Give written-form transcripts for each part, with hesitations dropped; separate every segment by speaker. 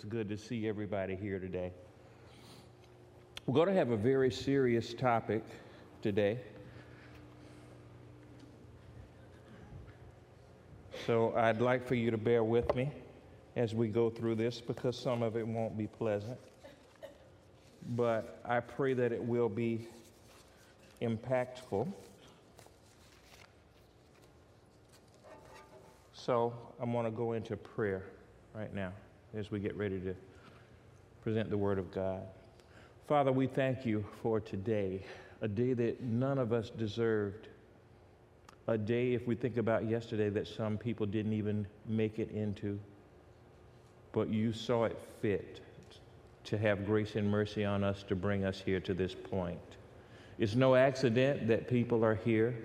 Speaker 1: good to see everybody here today. We're going to have a very serious topic today. So I'd like for you to bear with me as we go through this because some of it won't be pleasant. But I pray that it will be impactful. So I'm going to go into prayer right now as we get ready to present the Word of God. Father, we thank you for today, a day that none of us deserved, a day, if we think about yesterday, that some people didn't even make it into, but you saw it fit to have grace and mercy on us to bring us here to this point. It's no accident that people are here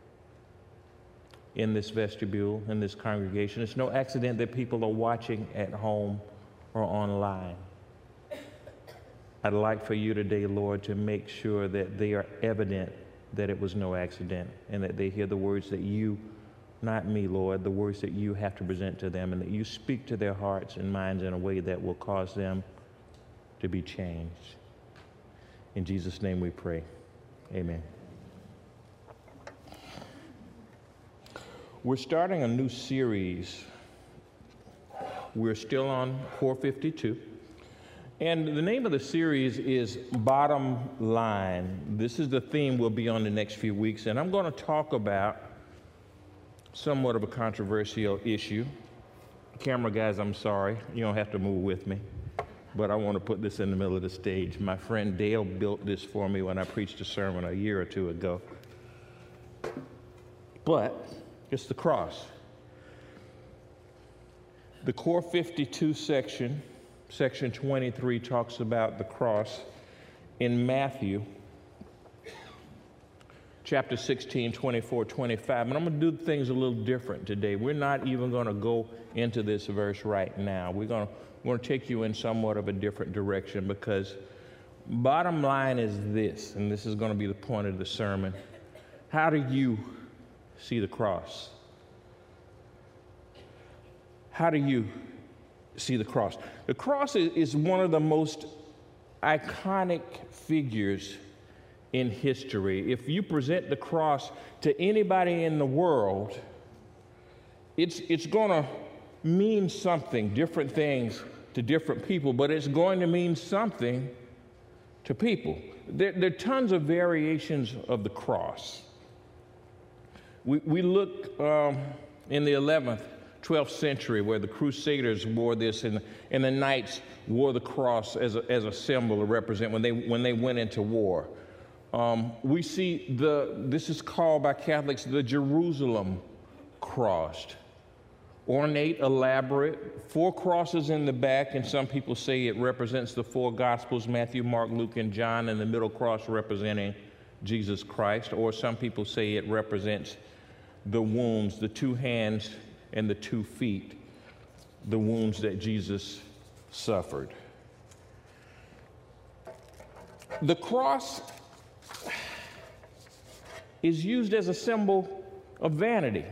Speaker 1: in this vestibule, in this congregation. It's no accident that people are watching at home or online. I'd like for you today, Lord, to make sure that they are evident that it was no accident and that they hear the words that you, not me, Lord, the words that you have to present to them, and that you speak to their hearts and minds in a way that will cause them to be changed. In Jesus' name we pray. Amen. We're starting a new series. We're still on Core 52. And the name of the series is Bottom Line. This is the theme we'll be on the next few weeks. And I'm going to talk about somewhat of a controversial issue. Camera guys, I'm sorry. You don't have to move with me. But I want to put this in the middle of the stage. My friend Dale built this for me when I preached a sermon a year or two ago. But it's the cross. The Core 52 section 23, talks about the cross in Matthew, chapter 16, 24, 25. And I'm going to do things a little different today. We're not even going to go into this verse right now. We're going to take you in somewhat of a different direction because bottom line is this, and this is going to be the point of the sermon. How do you see the cross? How do you see the cross? The cross is one of the most iconic figures in history. If you present the cross to anybody in the world, it's going to mean something, different things to different people, but it's going to mean something to people. There are tons of variations of the cross. We look in the 12th century where the Crusaders wore this and the knights wore the cross as a symbol to represent when they went into war. We see this is called by Catholics the Jerusalem cross. Ornate, elaborate, 4 crosses in the back, and some people say it represents the 4 Gospels, Matthew, Mark, Luke, and John, and the middle cross representing Jesus Christ. Or some people say it represents the wounds, the 2 hands and the 2 feet, the wounds that Jesus suffered. The cross is used as a symbol of vanity.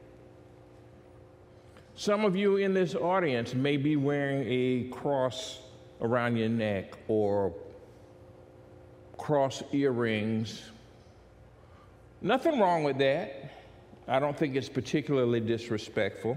Speaker 1: Some of you in this audience may be wearing a cross around your neck or cross earrings. Nothing wrong with that. I don't think it's particularly disrespectful.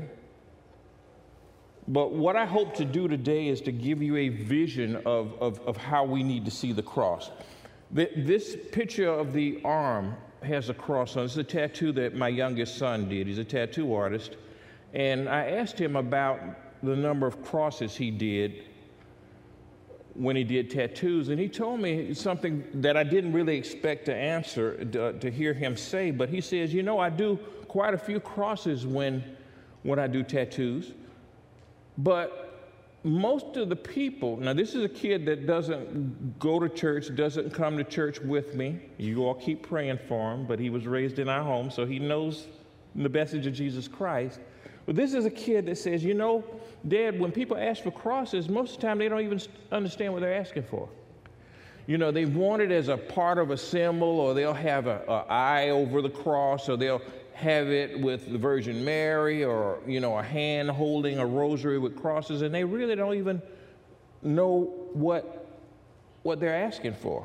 Speaker 1: But what I hope to do today is to give you a vision of how we need to see the cross. This picture of the arm has a cross on it. It's a tattoo that my youngest son did. He's a tattoo artist. And I asked him about the number of crosses he did when he did tattoos, and he told me something that I didn't really expect to answer, to hear him say, but he says, I do quite a few crosses when I do tattoos, but most of the people, now this is a kid that doesn't go to church, doesn't come to church with me. You all keep praying for him, but he was raised in our home, so he knows the message of Jesus Christ. But this is a kid that says, Dad, when people ask for crosses, most of the time they don't even understand what they're asking for. They want it as a part of a symbol, or they'll have an eye over the cross, or they'll have it with the Virgin Mary, or, a hand holding a rosary with crosses, and they really don't even know what they're asking for.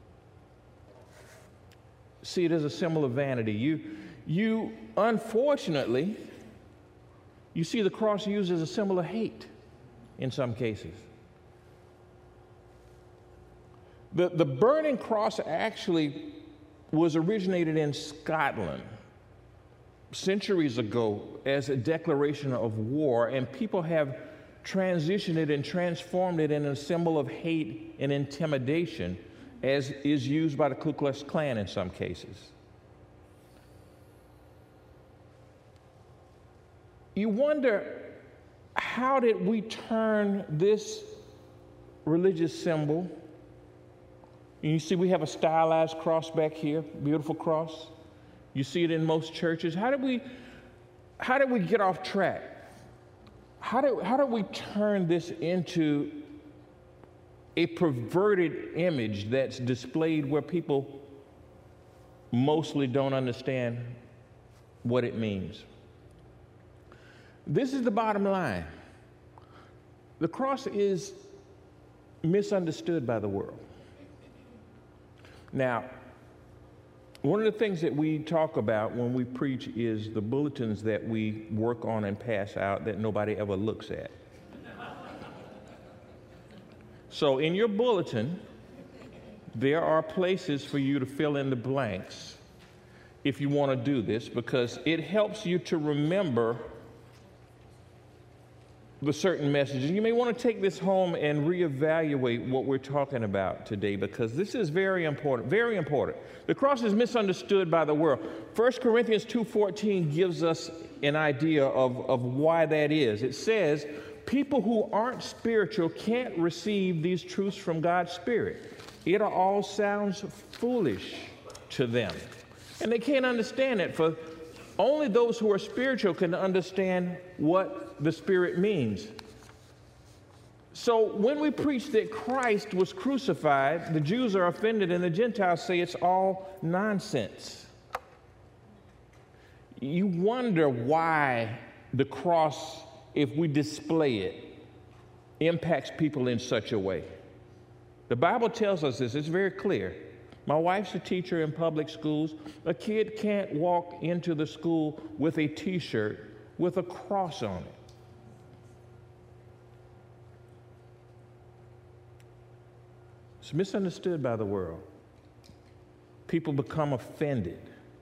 Speaker 1: See it as a symbol of vanity. You unfortunately, you see the cross used as a symbol of hate in some cases. The burning cross actually was originated in Scotland centuries ago as a declaration of war, and people have transitioned it and transformed it in a symbol of hate and intimidation, as is used by the Ku Klux Klan in some cases. You wonder, how did we turn this religious symbol? And you see we have a stylized cross back here, beautiful cross. You see it in most churches. How did we get off track? How did we turn this into a perverted image that's displayed where people mostly don't understand what it means? This is the bottom line. The cross is misunderstood by the world. Now, one of the things that we talk about when we preach is the bulletins that we work on and pass out that nobody ever looks at. So in your bulletin, there are places for you to fill in the blanks if you want to do this, because it helps you to remember the certain messages. You may want to take this home and reevaluate what we're talking about today, because this is very important, very important. The cross is misunderstood by the world. 1 Corinthians 2:14 gives us an idea of why that is. It says, people who aren't spiritual can't receive these truths from God's Spirit. It all sounds foolish to them. And they can't understand it, for only those who are spiritual can understand what the Spirit means. So when we preach that Christ was crucified, the Jews are offended and the Gentiles say it's all nonsense. You wonder why the cross, if we display it, impacts people in such a way. The Bible tells us this. It's very clear. My wife's a teacher in public schools. A kid can't walk into the school with a T-shirt with a cross on it. It's misunderstood by the world. People become offended.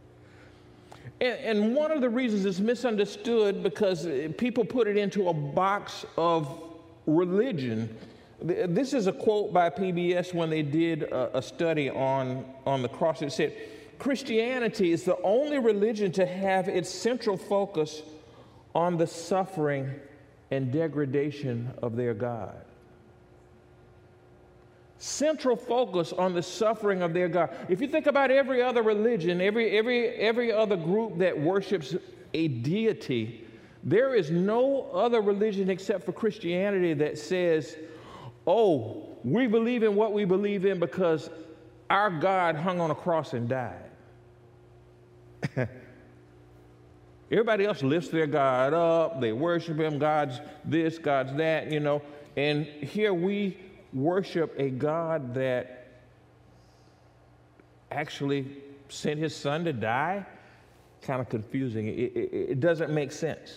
Speaker 1: And one of the reasons it's misunderstood because people put it into a box of religion. This is a quote by PBS when they did a study on the cross. It said, Christianity is the only religion to have its central focus on the suffering and degradation of their God. Central focus on the suffering of their God. If you think about every other religion, every other group that worships a deity, there is no other religion except for Christianity that says, oh, we believe in what we believe in because our God hung on a cross and died. Everybody else lifts their God up, they worship him, God's this, God's that, you know. And here we worship a God that actually sent his son to die. Kind of confusing. It doesn't make sense.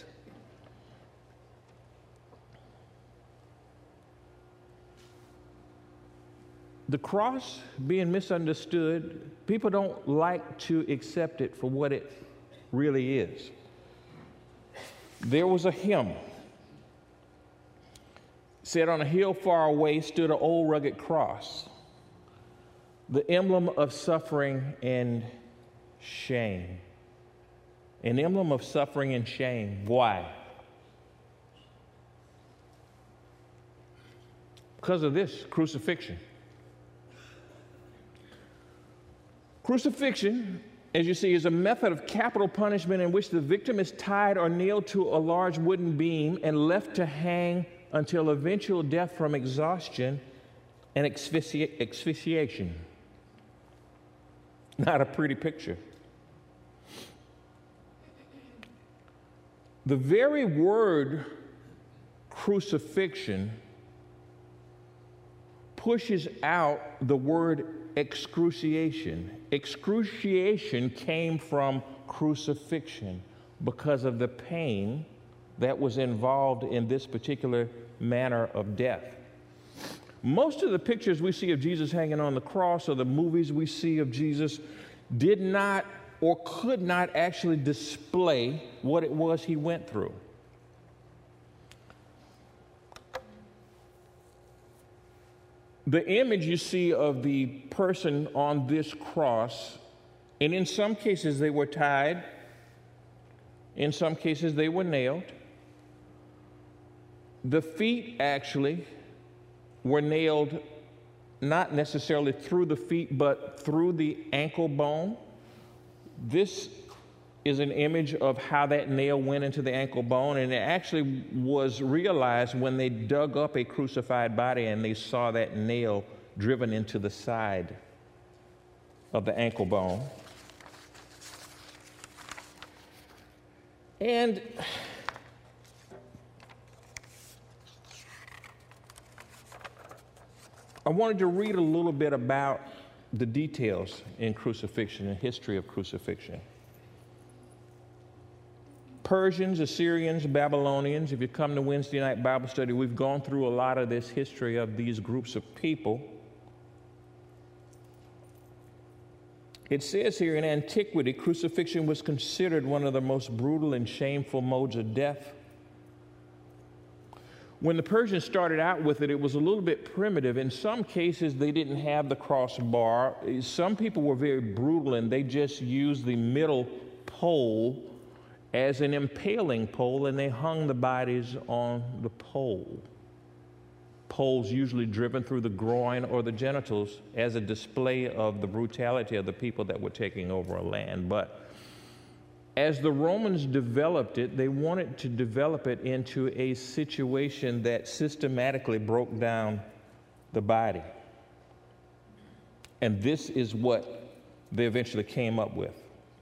Speaker 1: The cross being misunderstood, people don't like to accept it for what it really is. There was a hymn. Said, on a hill far away stood an old rugged cross, the emblem of suffering and shame. An emblem of suffering and shame. Why? Because of this, crucifixion. Crucifixion, as you see, is a method of capital punishment in which the victim is tied or nailed to a large wooden beam and left to hang until eventual death from exhaustion and asphyxiation. Not a pretty picture. The very word crucifixion pushes out the word excruciation. Excruciation came from crucifixion because of the pain that was involved in this particular manner of death. Most of the pictures we see of Jesus hanging on the cross, or the movies we see of Jesus, did not or could not actually display what it was he went through. The image you see of the person on this cross, and in some cases they were tied, in some cases they were nailed. The feet actually were nailed not necessarily through the feet, but through the ankle bone. This is an image of how that nail went into the ankle bone, and it actually was realized when they dug up a crucified body and they saw that nail driven into the side of the ankle bone. And I wanted to read a little bit about the details in crucifixion and history of crucifixion. Persians, Assyrians, Babylonians, if you come to Wednesday night Bible study, we've gone through a lot of this history of these groups of people. It says here in antiquity, crucifixion was considered one of the most brutal and shameful modes of death. When the Persians started out with it, it was a little bit primitive. In some cases, they didn't have the crossbar. Some people were very brutal, and they just used the middle pole as an impaling pole, and they hung the bodies on the pole. Poles usually driven through the groin or the genitals as a display of the brutality of the people that were taking over a land. But as the Romans developed it, they wanted to develop it into a situation that systematically broke down the body. And this is what they eventually came up with.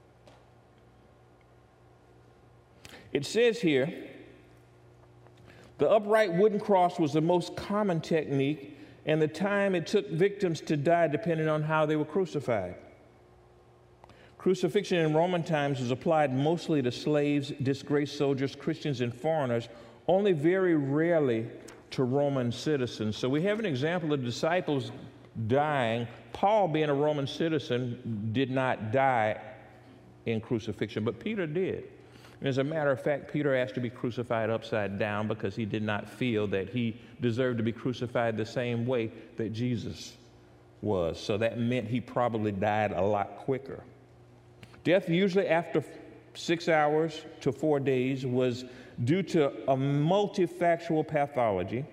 Speaker 1: It says here, the upright wooden cross was the most common technique, and the time it took victims to die depended on how they were crucified. Crucifixion in Roman times was applied mostly to slaves, disgraced soldiers, Christians, and foreigners, only very rarely to Roman citizens. So we have an example of disciples dying. Paul, being a Roman citizen, did not die in crucifixion, but Peter did. And as a matter of fact, Peter asked to be crucified upside down because he did not feel that he deserved to be crucified the same way that Jesus was. So that meant he probably died a lot quicker. Death, usually after 6 hours to 4 days, was due to a multifactorial pathology.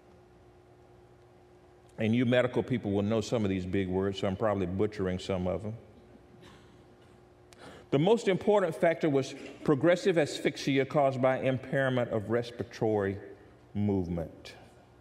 Speaker 1: And you medical people will know some of these big words, so I'm probably butchering some of them. The most important factor was progressive asphyxia caused by impairment of respiratory movement.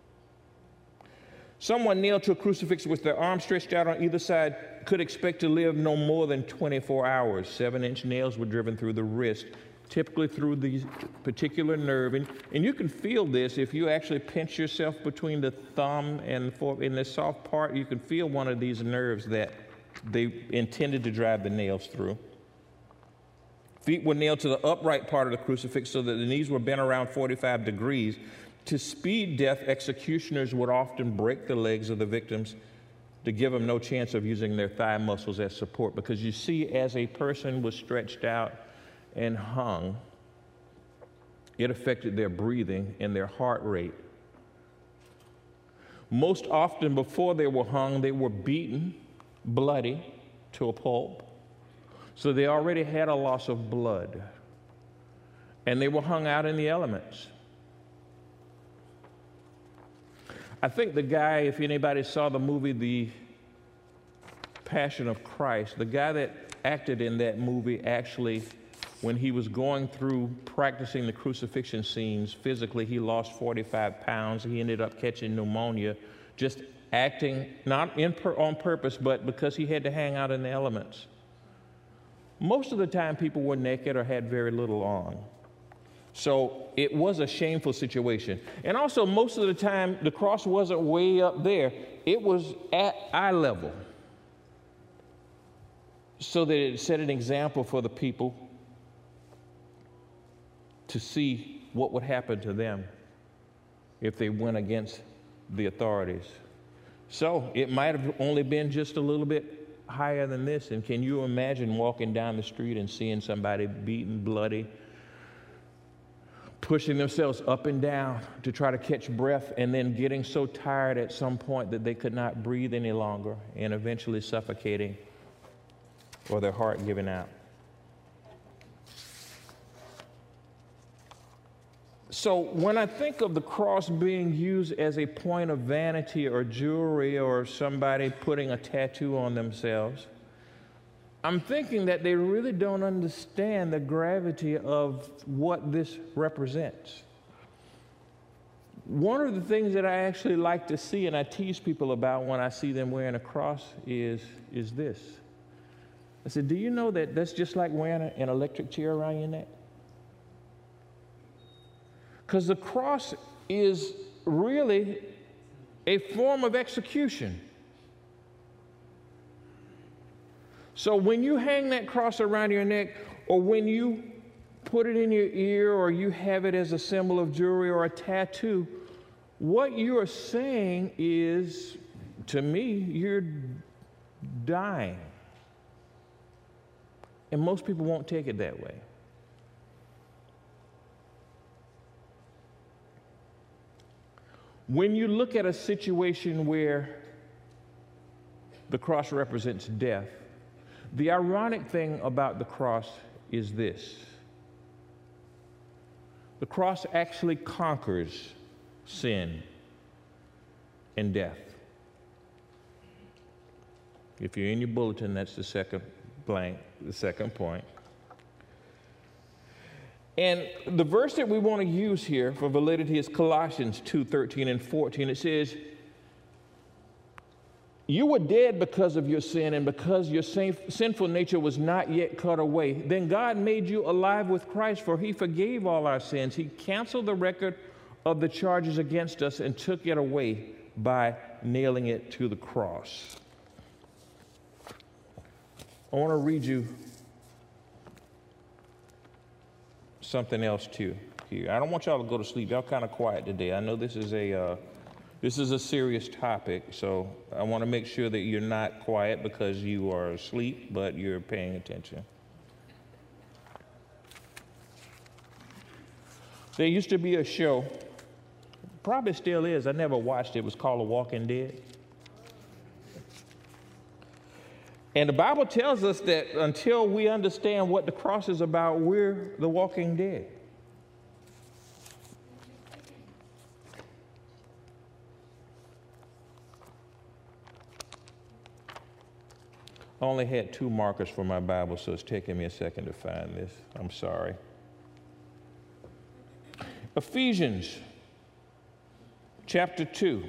Speaker 1: Someone nailed to a crucifix with their arms stretched out on either side could expect to live no more than 24 hours. 7-inch nails were driven through the wrist, typically through the particular nerve. And you can feel this if you actually pinch yourself between the thumb and in the soft part. You can feel one of these nerves that they intended to drive the nails through. Feet were nailed to the upright part of the crucifix so that the knees were bent around 45 degrees. To speed death, executioners would often break the legs of the victims to give them no chance of using their thigh muscles as support. Because you see, as a person was stretched out and hung, it affected their breathing and their heart rate. Most often before they were hung, they were beaten, bloody, to a pulp. So they already had a loss of blood. And they were hung out in the elements. I think the guy, if anybody saw the movie The Passion of Christ, the guy that acted in that movie actually, when he was going through practicing the crucifixion scenes, physically he lost 45 pounds. He ended up catching pneumonia, just acting not on purpose, but because he had to hang out in the elements. Most of the time people were naked or had very little on. So it was a shameful situation. And also, most of the time, the cross wasn't way up there. It was at eye level, so that it set an example for the people to see what would happen to them if they went against the authorities. So it might have only been just a little bit higher than this. And can you imagine walking down the street and seeing somebody beaten, bloody, pushing themselves up and down to try to catch breath, and then getting so tired at some point that they could not breathe any longer and eventually suffocating or their heart giving out? So when I think of the cross being used as a point of vanity or jewelry, or somebody putting a tattoo on themselves, I'm thinking that they really don't understand the gravity of what this represents. One of the things that I actually like to see, and I tease people about when I see them wearing a cross, is this. I said, do you know that that's just like wearing an electric chair around your neck? Because the cross is really a form of execution. So when you hang that cross around your neck, or when you put it in your ear, or you have it as a symbol of jewelry or a tattoo, what you are saying is, to me, you're dying. And most people won't take it that way. When you look at a situation where the cross represents death, the ironic thing about the cross is this. The cross actually conquers sin and death. If you're in your bulletin, that's the second blank, the second point. And the verse that we want to use here for validity is Colossians 2:13 and 14. It says, you were dead because of your sin, and because your sinful nature was not yet cut away. Then God made you alive with Christ, for he forgave all our sins. He canceled the record of the charges against us and took it away by nailing it to the cross. I want to read you something else too here. I don't want y'all to go to sleep. Y'all kind of quiet today. I know this is a serious topic, so I want to make sure that you're not quiet because you are asleep, but you're paying attention. There used to be a show, probably still is, I never watched it, it was called The Walking Dead. And the Bible tells us that until we understand what the cross is about, we're the walking dead. I only had 2 markers for my Bible, so it's taking me a second to find this. I'm sorry. Ephesians chapter 2,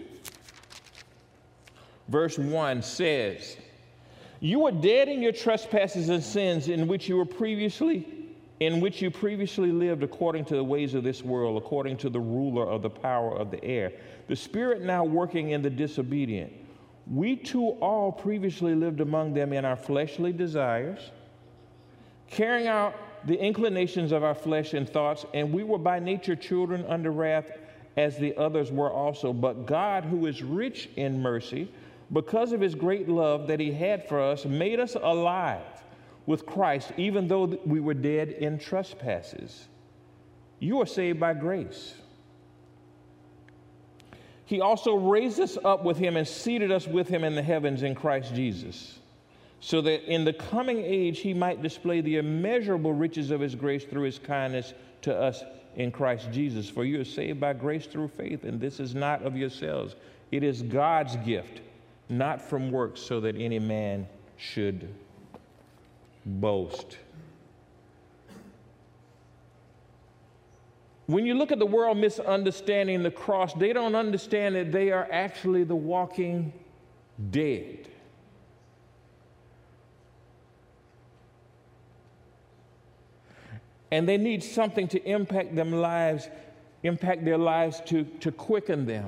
Speaker 1: verse 1 says, you were dead in your trespasses and sins in which you previously lived according to the ways of this world, according to the ruler of the power of the air, the spirit now working in the disobedient. We too all previously lived among them in our fleshly desires, carrying out the inclinations of our flesh and thoughts, and we were by nature children under wrath, as the others were also. But God, who is rich in mercy, because of his great love that he had for us, made us alive with Christ, even though we were dead in trespasses. You are saved by grace. He also raised us up with him and seated us with him in the heavens in Christ Jesus, so that in the coming age he might display the immeasurable riches of his grace through his kindness to us in Christ Jesus. For you are saved by grace through faith, and this is not of yourselves. It is God's gift, not from works, so that any man should boast. When you look at the world misunderstanding the cross, they don't understand that they are actually the walking dead. and they need something to impact their lives to quicken them,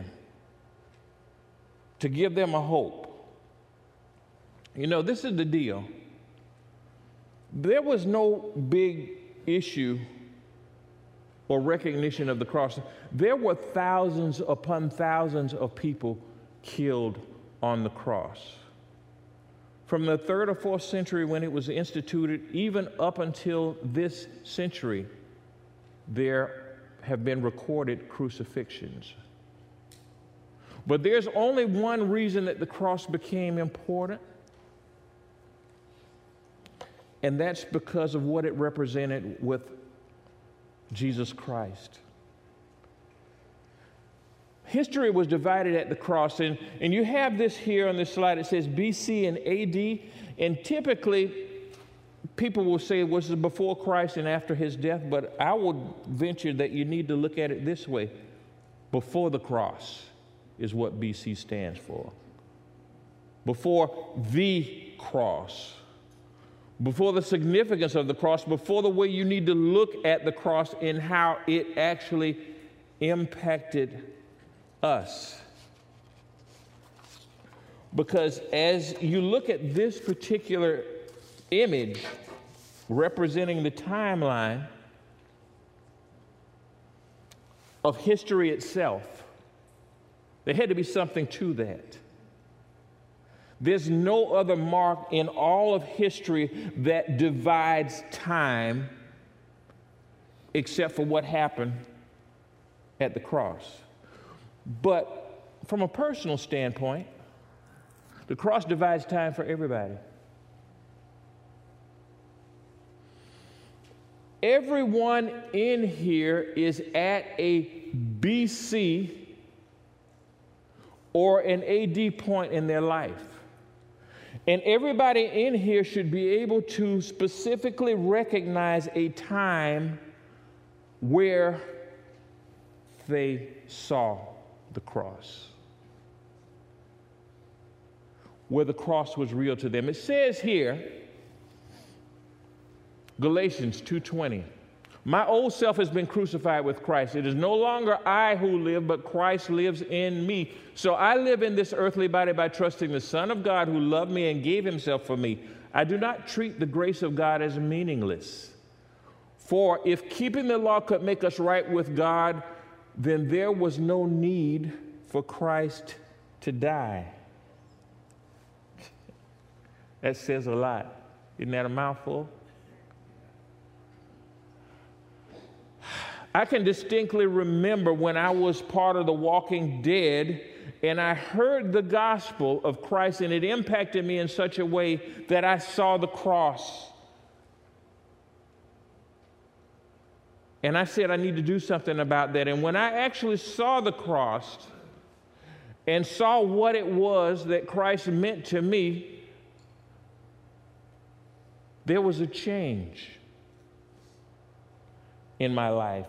Speaker 1: to give them a hope. You know, this is the deal. There was no big issue or recognition of the cross. There were thousands upon thousands of people killed on the cross. From the 3rd or 4th century when it was instituted, even up until this century, there have been recorded crucifixions. But there's only one reason that the cross became important, and that's because of what it represented with Jesus Christ. History was divided at the cross, and you have this here on this slide. It says BC and AD, and typically people will say it was before Christ and after his death, but I would venture that you need to look at it this way. Before the cross is what BC stands for. Before the cross. Before the significance of the cross, before the way you need to look at the cross and how it actually impacted us. Because as you look at this particular image representing the timeline of history itself, there had to be something to that. There's no other mark in all of history that divides time except for what happened at the cross. But from a personal standpoint, the cross divides time for everybody. Everyone in here is at a BC or an AD point in their life. And everybody in here should be able to specifically recognize a time where they saw the cross, where the cross was real to them. It says here, Galatians 2:20, my old self has been crucified with Christ. It is no longer I who live, but Christ lives in me. So I live in this earthly body by trusting the Son of God who loved me and gave himself for me. I do not treat the grace of God as meaningless. For if keeping the law could make us right with God, then there was no need for Christ to die. That says a lot. Isn't that a mouthful? I can distinctly remember when I was part of the Walking Dead and I heard the gospel of Christ, and it impacted me in such a way that I saw the cross. And I said, I need to do something about that. And when I actually saw the cross and saw what it was that Christ meant to me, there was a change in my life.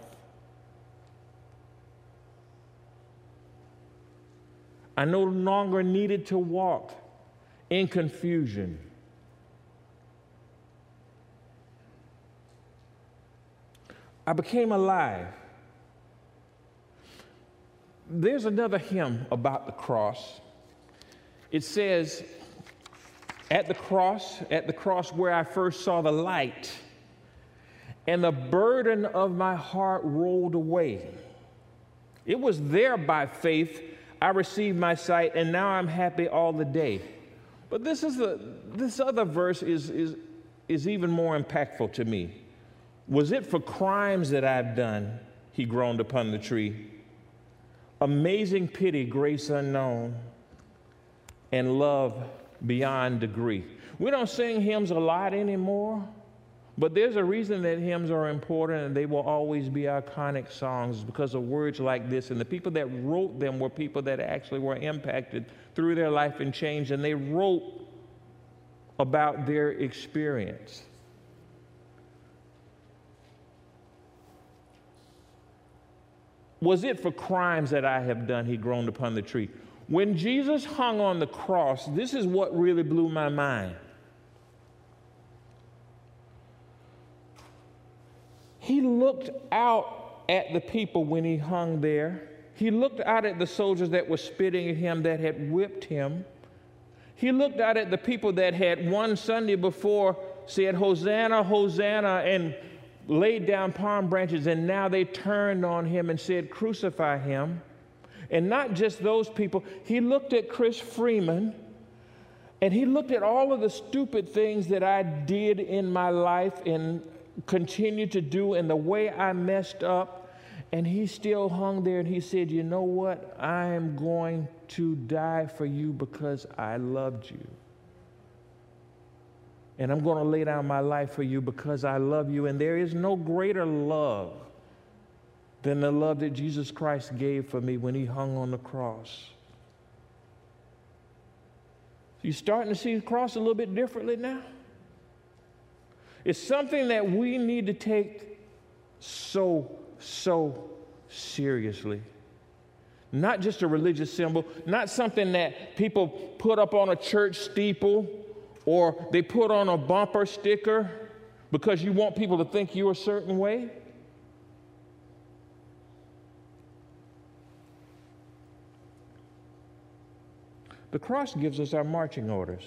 Speaker 1: I no longer needed to walk in confusion. I became alive. There's another hymn about the cross. It says, at the cross where I first saw the light, and the burden of my heart rolled away. It was there by faith I received my sight, and now I'm happy all the day. But this other verse is even more impactful to me. Was it for crimes that I've done, he groaned upon the tree? Amazing pity, grace unknown, and love beyond degree. We don't sing hymns a lot anymore, but there's a reason that hymns are important and they will always be iconic songs because of words like this. And the people that wrote them were people that actually were impacted through their life and changed, and they wrote about their experience. Was it for crimes that I have done, he groaned upon the tree? When Jesus hung on the cross, this is what really blew my mind. He looked out at the people when he hung there. He looked out at the soldiers that were spitting at him, that had whipped him. He looked out at the people that had one Sunday before said, Hosanna, Hosanna, and laid down palm branches, and now they turned on him and said, crucify him. And not just those people. He looked at Chris Freeman, and he looked at all of the stupid things that I did in my life and continue to do, and the way I messed up. And he still hung there, and he said, you know what? I am going to die for you because I loved you. And I'm going to lay down my life for you because I love you. And there is no greater love than the love that Jesus Christ gave for me when he hung on the cross. You're starting to see the cross a little bit differently now. It's something that we need to take so seriously. Not just a religious symbol, not something that people put up on a church steeple or they put on a bumper sticker because you want people to think you're a certain way. The cross gives us our marching orders.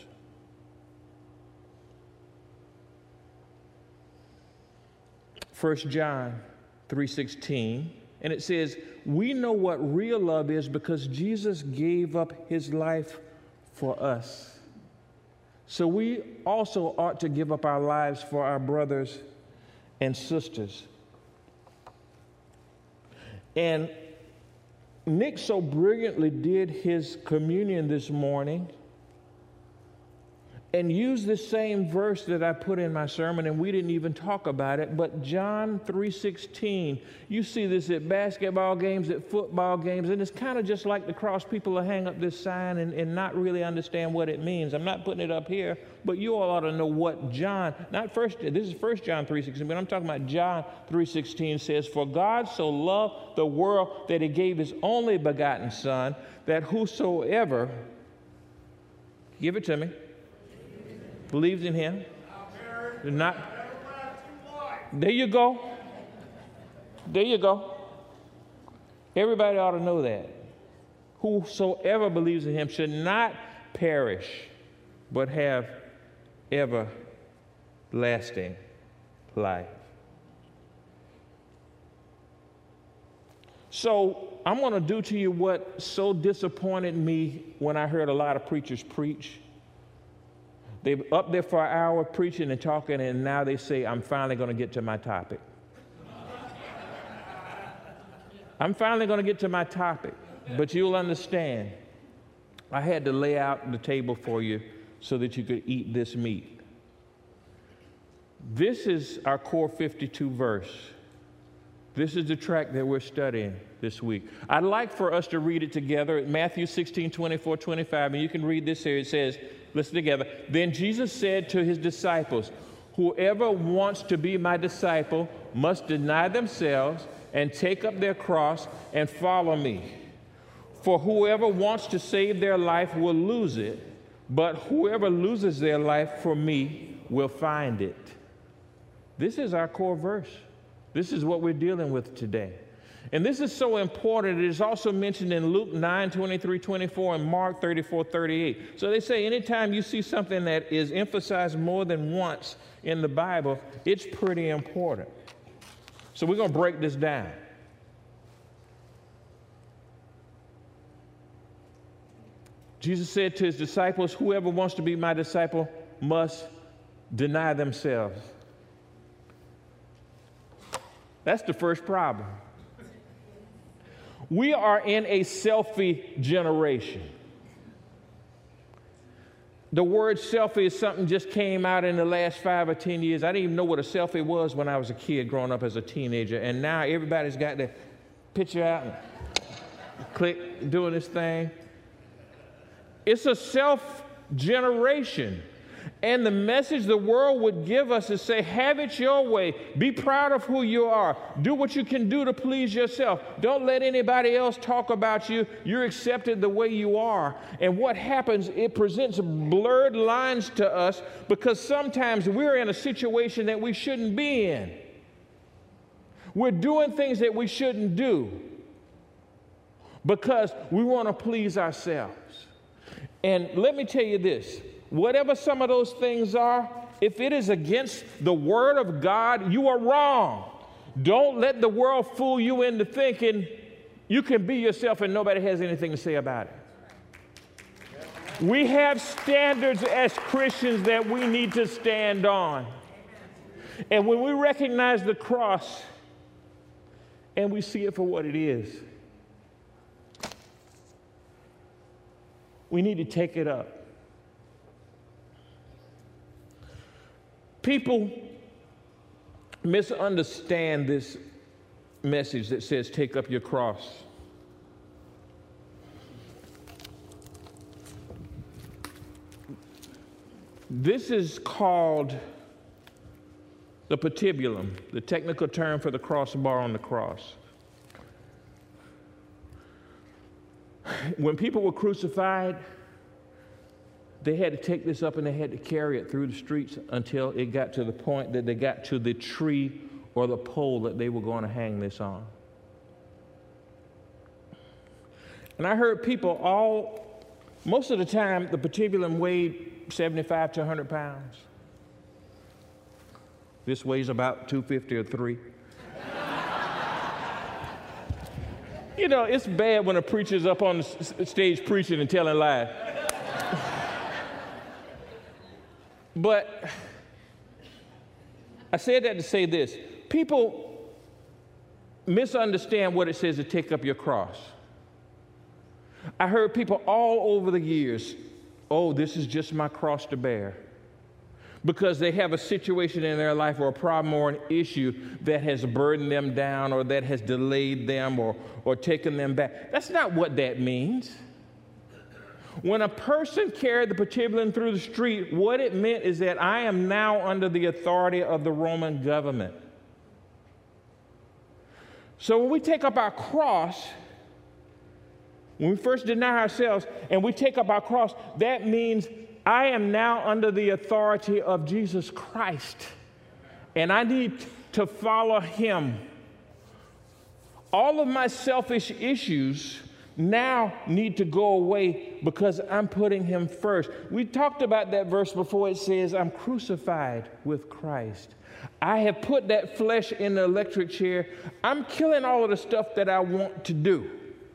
Speaker 1: First John 3:16, and it says, we know what real love is because Jesus gave up his life for us. So we also ought to give up our lives for our brothers and sisters. And Nick so brilliantly did his communion this morning and used the same verse that I put in my sermon, and we didn't even talk about it, but John 3:16. You see this at basketball games, at football games, and it's kind of just like the cross. People will hang up this sign and not really understand what it means. I'm not putting it up here, but you all ought to know what John, this is 1 John 3:16, but I'm talking about John 3:16 says, for God so loved the world that he gave his only begotten Son, that whosoever, give it to me, believes in him. There you go. There you go. Everybody ought to know that. Whosoever believes in him should not perish, but have everlasting life. So I'm going to do to you what so disappointed me when I heard a lot of preachers preach. They're up there for an hour preaching and talking, and now they say, I'm finally going to get to my topic. I'm finally going to get to my topic. But you'll understand, I had to lay out the table for you so that you could eat this meat. This is our core 52 verse. This is the track that we're studying this week. I'd like for us to read it together. Matthew 16:24-25, and you can read this here. It says, listen together. Then Jesus said to his disciples, whoever wants to be my disciple must deny themselves and take up their cross and follow me. For whoever wants to save their life will lose it, but whoever loses their life for me will find it. This is our core verse. This is what we're dealing with today. And this is so important. It is also mentioned in Luke 9:23-24 and Mark 34:38. So they say anytime you see something that is emphasized more than once in the Bible, it's pretty important. So we're going to break this down. Jesus said to his disciples, whoever wants to be my disciple must deny themselves. That's the first problem. We are in a selfie generation. The word selfie is something just came out in the last 5 or 10 years. I didn't even know what a selfie was when I was a kid growing up as a teenager. And now everybody's got their picture out and click, doing this thing. It's a self-generation. And the message the world would give us is say, have it your way. Be proud of who you are. Do what you can do to please yourself. Don't let anybody else talk about you. You're accepted the way you are. And what happens, it presents blurred lines to us because sometimes we're in a situation that we shouldn't be in. We're doing things that we shouldn't do because we want to please ourselves. And let me tell you this, whatever some of those things are, if it is against the Word of God, you are wrong. Don't let the world fool you into thinking you can be yourself and nobody has anything to say about it. We have standards as Christians that we need to stand on. And when we recognize the cross and we see it for what it is, we need to take it up. People misunderstand this message that says, take up your cross. This is called the patibulum, the technical term for the crossbar on the cross. When people were crucified, they had to take this up and they had to carry it through the streets until it got to the point that they got to the tree or the pole that they were going to hang this on. And I heard people most of the time, the patibulum weighed 75 to 100 pounds. This weighs about 250 or 3. You know, it's bad when a preacher's up on the stage preaching and telling lies. But I said that to say this. People misunderstand what it says to take up your cross. I heard people all over the years, oh, this is just my cross to bear. Because they have a situation in their life or a problem or an issue that has burdened them down or that has delayed them or taken them back. That's not what that means. When a person carried the patibulum through the street, what it meant is that I am now under the authority of the Roman government. So when we take up our cross, when we first deny ourselves and we take up our cross, that means I am now under the authority of Jesus Christ, and I need to follow him. All of my selfish issues now need to go away because I'm putting him first. We talked about that verse before. It says, I'm crucified with Christ. I have put that flesh in the electric chair. I'm killing all of the stuff that I want to do.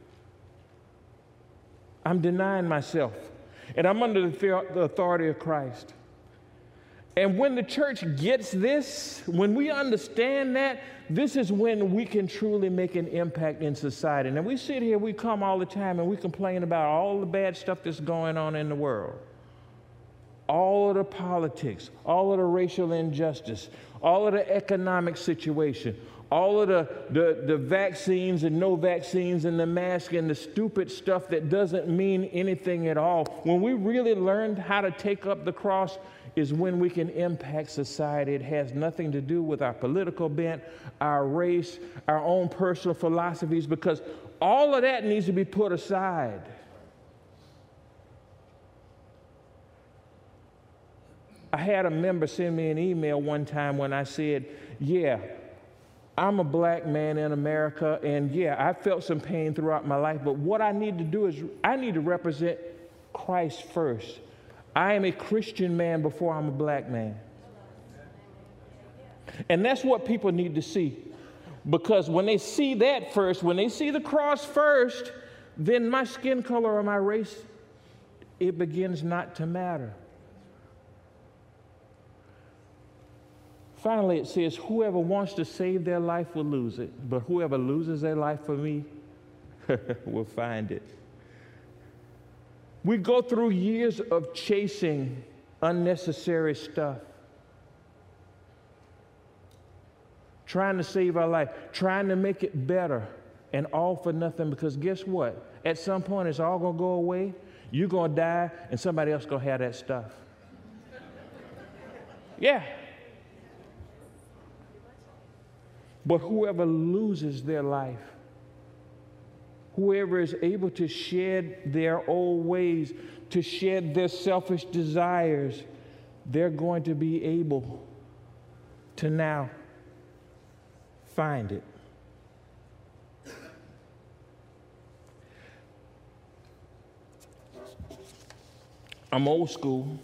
Speaker 1: I'm denying myself. And I'm under the authority of Christ. And when the church gets this, when we understand that, this is when we can truly make an impact in society. Now, we sit here, we come all the time, and we complain about all the bad stuff that's going on in the world. All of the politics, all of the racial injustice, all of the economic situation, all of the vaccines and no vaccines and the mask and the stupid stuff that doesn't mean anything at all. When we really learn how to take up the cross is when we can impact society. It has nothing to do with our political bent, our race, our own personal philosophies, because all of that needs to be put aside. I had a member send me an email one time when I said, yeah, I'm a black man in America, and yeah, I felt some pain throughout my life, but what I need to do is I need to represent Christ first. I am a Christian man before I'm a black man. And that's what people need to see. Because when they see that first, when they see the cross first, then my skin color or my race, it begins not to matter. Finally, it says, whoever wants to save their life will lose it, but whoever loses their life for me will find it. We go through years of chasing unnecessary stuff, trying to save our life, trying to make it better, and all for nothing, because guess what? At some point, it's all going to go away. You're going to die, and somebody else going to have that stuff. Yeah. But whoever loses their life, whoever is able to shed their old ways, to shed their selfish desires, they're going to be able to now find it. I'm old school,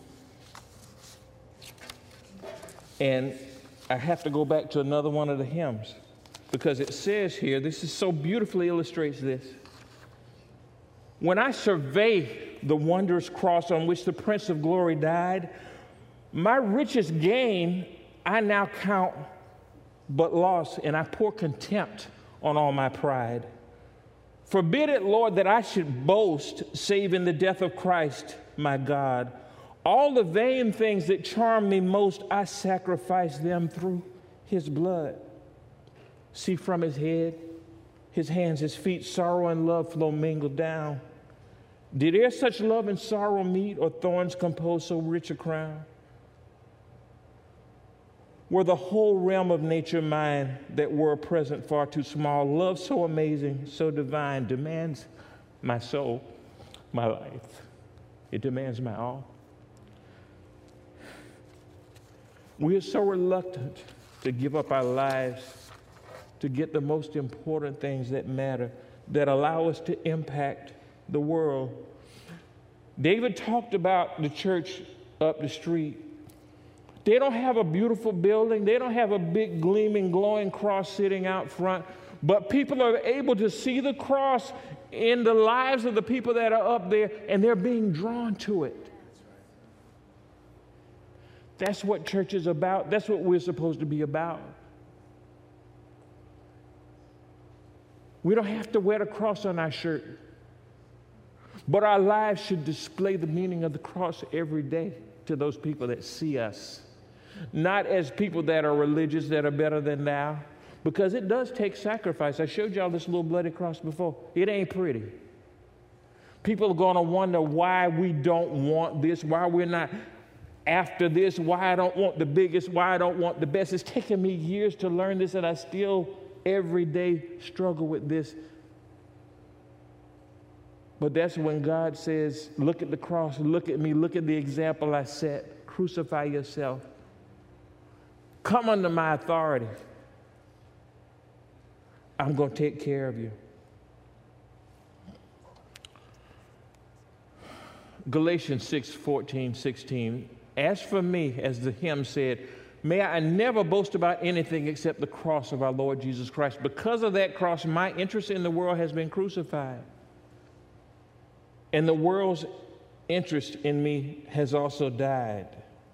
Speaker 1: and I have to go back to another one of the hymns, because it says here, this is so beautifully illustrates this. When I survey the wondrous cross on which the Prince of Glory died, my richest gain I now count but loss, and I pour contempt on all my pride. Forbid it, Lord, that I should boast, save in the death of Christ, my God. All the vain things that charm me most, I sacrifice them through his blood. See, from his head, his hands, his feet, sorrow and love flow mingled down. Did e'er such love and sorrow meet, or thorns compose so rich a crown? Were the whole realm of nature mine, that were a present far too small, love so amazing, so divine, demands my soul, my life. It demands my all. We are so reluctant to give up our lives to get the most important things that matter, that allow us to impact the world. David talked about the church up the street. They don't have a beautiful building. They don't have a big gleaming, glowing cross sitting out front. But people are able to see the cross in the lives of the people that are up there, and they're being drawn to it. That's what church is about. That's what we're supposed to be about. We don't have to wear the cross on our shirt, but our lives should display the meaning of the cross every day to those people that see us. Not as people that are religious, that are better than thou, because it does take sacrifice. I showed y'all this little bloody cross before. It ain't pretty. People are going to wonder why we don't want this, why we're not after this, why I don't want the biggest, why I don't want the best. It's taken me years to learn this, and I still every day struggle with this. But that's when God says, look at the cross, look at me, look at the example I set. Crucify yourself. Come under my authority. I'm going to take care of you. Galatians 6:14-16. As for me, as the hymn said, may I never boast about anything except the cross of our Lord Jesus Christ. Because of that cross, my interest in the world has been crucified. And the world's interest in me has also died.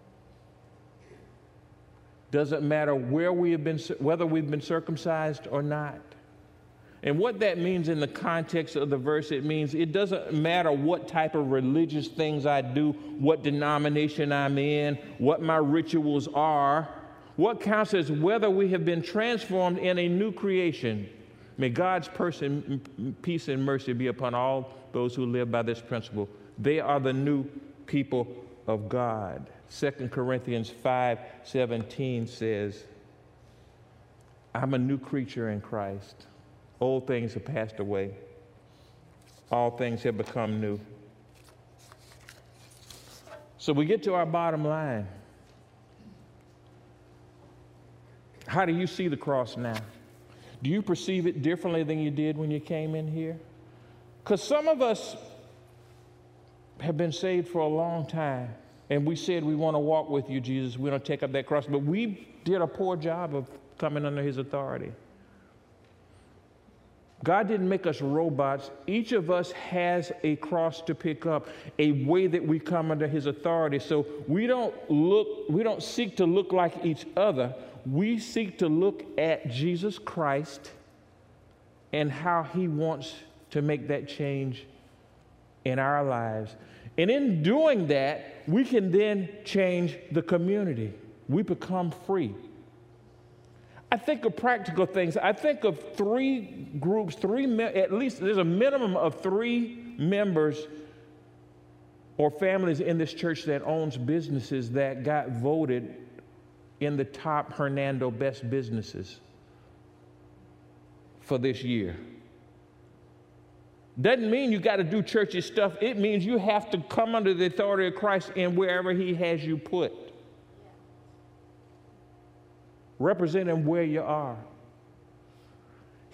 Speaker 1: Doesn't matter where we have been, whether we've been circumcised or not. And what that means in the context of the verse, it means it doesn't matter what type of religious things I do, what denomination I'm in, what my rituals are. What counts is whether we have been transformed in a new creation. May God's peace and mercy be upon all those who live by this principle. They are the new people of God. 2 Corinthians 5:17 says, I'm a new creature in Christ. Old things have passed away. All things have become new. So we get to our bottom line. How do you see the cross now? Do you perceive it differently than you did when you came in here? Because some of us have been saved for a long time, and we said we want to walk with you, Jesus. We don't take up that cross, but we did a poor job of coming under his authority. God didn't make us robots. Each of us has a cross to pick up, a way that we come under his authority. So we don't seek to look like each other. We seek to look at Jesus Christ and how he wants to make that change in our lives. And in doing that, we can then change the community. We become free. I think of practical things. I think of three groups, at least there's a minimum of 3 members or families in this church that owns businesses that got voted in the top Hernando best businesses for this year. Doesn't mean you got to do churchy stuff. It means you have to come under the authority of Christ in wherever he has you put. Represent him where you are.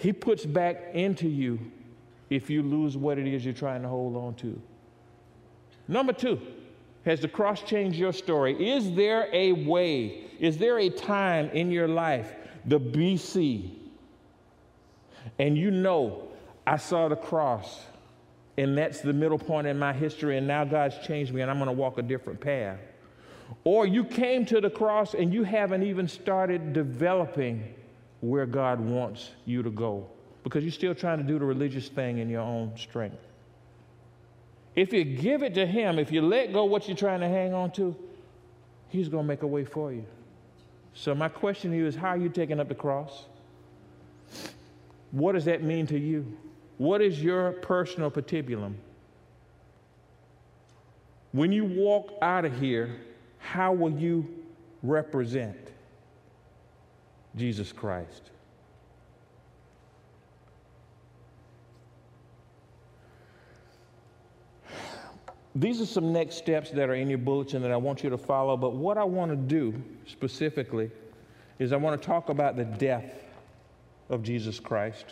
Speaker 1: He puts back into you if you lose what it is you're trying to hold on to. Number 2, has the cross changed your story? Is there a way, is there a time in your life, the BC, and you know, I saw the cross, and that's the middle point in my history, and now God's changed me, and I'm going to walk a different path? Or you came to the cross, and you haven't even started developing where God wants you to go because you're still trying to do the religious thing in your own strength. If you give it to Him, if you let go what you're trying to hang on to, He's going to make a way for you. So my question to you is, how are you taking up the cross? What does that mean to you? What is your personal patibulum? When you walk out of here, how will you represent Jesus Christ? These are some next steps that are in your bulletin that I want you to follow, but what I want to do specifically is I want to talk about the death of Jesus Christ.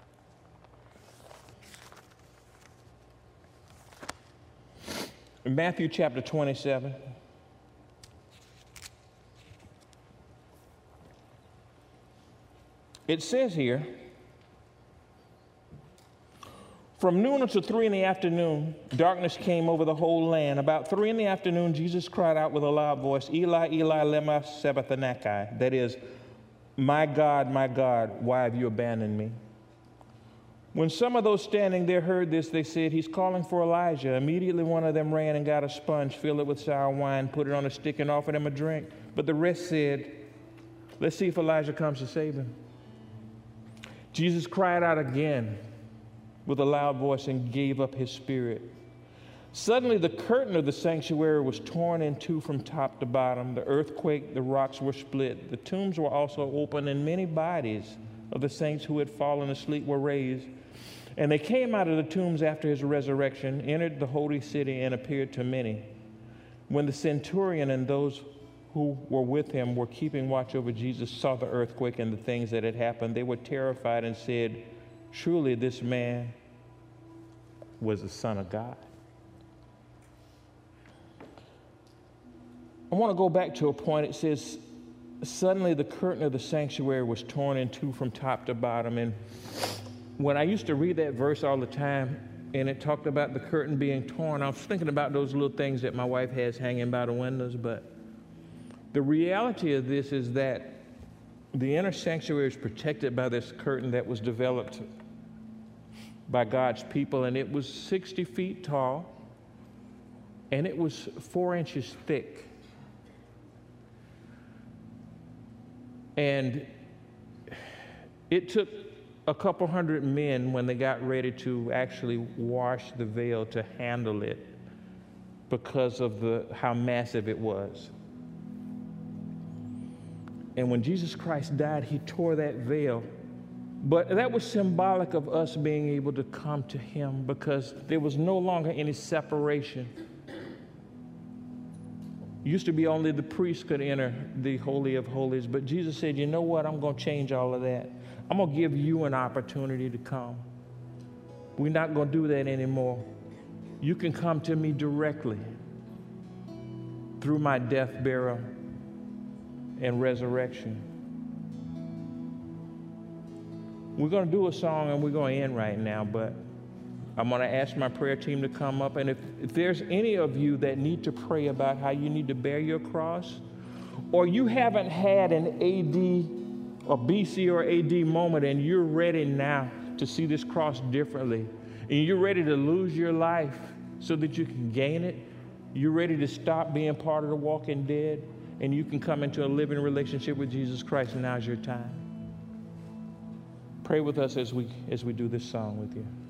Speaker 1: In Matthew chapter 27, it says here, from noon until 3 in the afternoon, darkness came over the whole land. About 3 in the afternoon, Jesus cried out with a loud voice, Eli, Eli, lema sabachthani. That is, my God, why have you abandoned me? When some of those standing there heard this, they said, he's calling for Elijah. Immediately one of them ran and got a sponge, filled it with sour wine, put it on a stick, and offered him a drink. But the rest said, let's see if Elijah comes to save him. Jesus cried out again with a loud voice and gave up his spirit. Suddenly the curtain of the sanctuary was torn in two from top to bottom. The earth quaked, the rocks were split. The tombs were also opened, and many bodies of the saints who had fallen asleep were raised. And they came out of the tombs after his resurrection, entered the holy city, and appeared to many. When the centurion and those who were with him were keeping watch over Jesus saw the earthquake and the things that had happened, they were terrified and said, truly this man was the Son of God. I want to go back to a point. It says, suddenly the curtain of the sanctuary was torn in two from top to bottom. And when I used to read that verse all the time, and it talked about the curtain being torn, I was thinking about those little things that my wife has hanging by the windows. But the reality of this is that the inner sanctuary is protected by this curtain that was developed by God's people, and it was 60 feet tall, and it was 4 inches thick. And it took a couple hundred men when they got ready to actually wash the veil to handle it because of how massive it was. And when Jesus Christ died, he tore that veil. But that was symbolic of us being able to come to him because there was no longer any separation. It used to be only the priest could enter the Holy of Holies, but Jesus said, you know what, I'm going to change all of that. I'm going to give you an opportunity to come. We're not going to do that anymore. You can come to me directly through my death, burial, and resurrection. We're going to do a song and we're going to end right now, but I'm going to ask my prayer team to come up. And if there's any of you that need to pray about how you need to bear your cross, or you haven't had an AD or BC or AD moment and you're ready now to see this cross differently, and you're ready to lose your life so that you can gain it, you're ready to stop being part of the walking dead, and you can come into a living relationship with Jesus Christ, now's your time. Pray with us as we do this song with you.